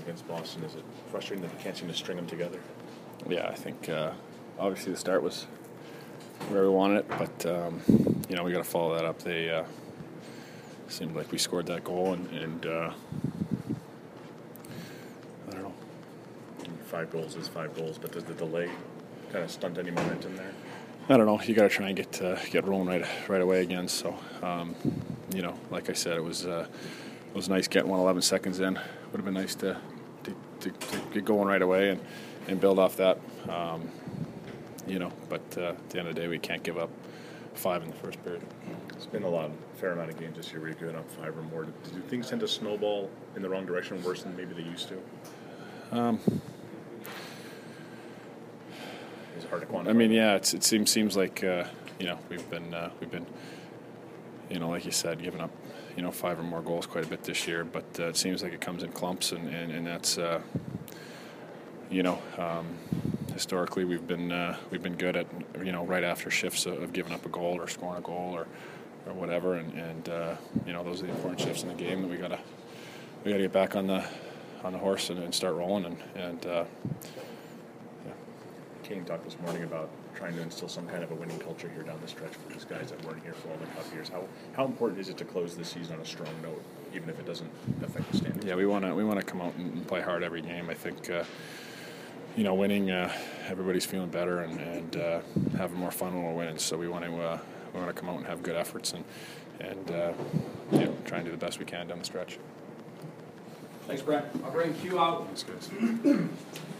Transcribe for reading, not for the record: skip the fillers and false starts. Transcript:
against Boston. Is it frustrating that you can't seem to string them together? Yeah, I think obviously the start was where we wanted it, but we got to follow that up. They seemed like we scored that goal, and I don't know. 5 goals is 5 goals, but does the delay kind of stunt any momentum there? I don't know. You got to try and get rolling right away again. So, like I said, it was nice getting 11 seconds in. Would have been nice to get going right away and build off that. But at the end of the day, we can't give up 5 in the first period. It's been a fair amount of games this year where you're giving up 5 or more. Do things tend to snowball in the wrong direction worse than maybe they used to? It's hard to quantify. I mean, yeah, it seems like we've been like you said, giving up 5 or more goals quite a bit this year, but it seems like it comes in clumps, and that's historically we've been good at right after shifts of giving up a goal or scoring a goal or whatever, and those are the important shifts in the game that we gotta get back on the horse and start rolling and. Kane talked this morning about trying to instill some kind of a winning culture here down the stretch for these guys that weren't here for all the cup years. How important is it to close this season on a strong note, even if it doesn't affect the standings? Yeah, we want to come out and play hard every game. I think winning, everybody's feeling better and having more fun when we're winning. So we want to come out and have good efforts and try and do the best we can down the stretch. Thanks, Brent. I'll bring Q out. Thanks, guys.